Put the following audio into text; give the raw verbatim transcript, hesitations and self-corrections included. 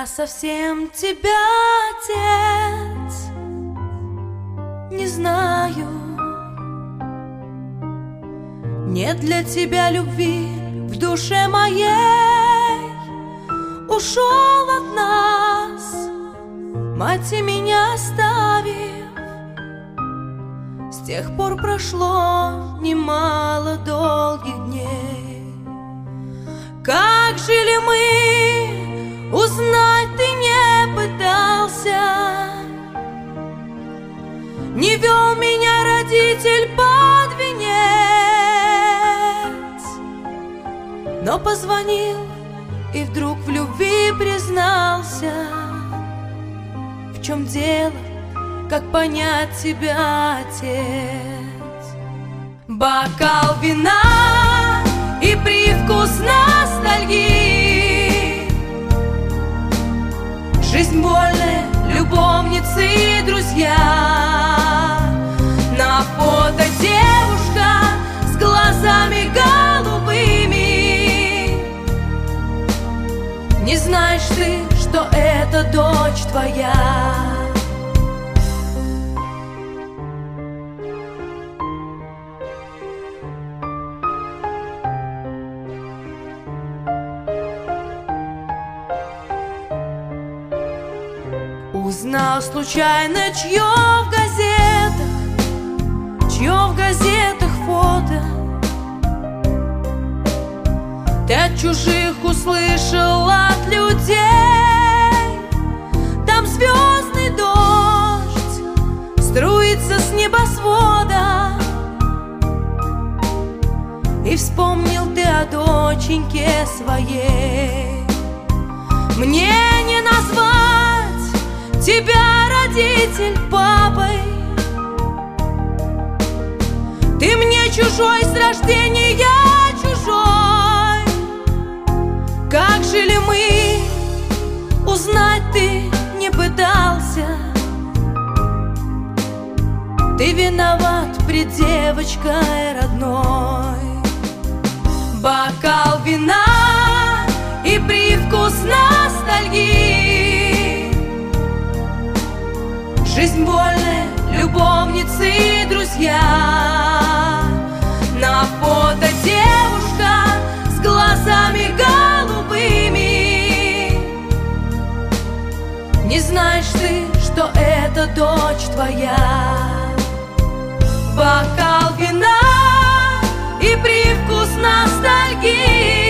Я совсем тебя, отец, не знаю. Нет для тебя любви в душе моей. Ушел от нас, мать и меня оставив. С тех пор прошло немало долгих дней. Как жили мы, узнать ты не пытался. Не вел меня родитель под венец, но позвонил и вдруг в любви признался. В чем дело, как понять тебя, отец? Бокал вина и привкус ностальгии, жизнь вольная, любовницы и друзья. На фото девушка с глазами голубыми. Не знаешь ты, что это дочь твоя. Узнал случайно, чье в газетах, чье в газетах фото. Ты от чужих услышал, от людей. Там звездный дождь струится с небосвода. И вспомнил ты о доченьке своей. Мне не назвать тебя, родитель, папой. Ты мне чужой с рождения, чужой. Как жили мы, узнать ты не пытался. Ты виноват пред девочкой родной. Бокал вина и привкус ностальгии, жизнь вольная, любовницы и друзья. На фото девушка с глазами голубыми. Не знаешь ты, что это дочь твоя. Бокал вина и привкус ностальгии,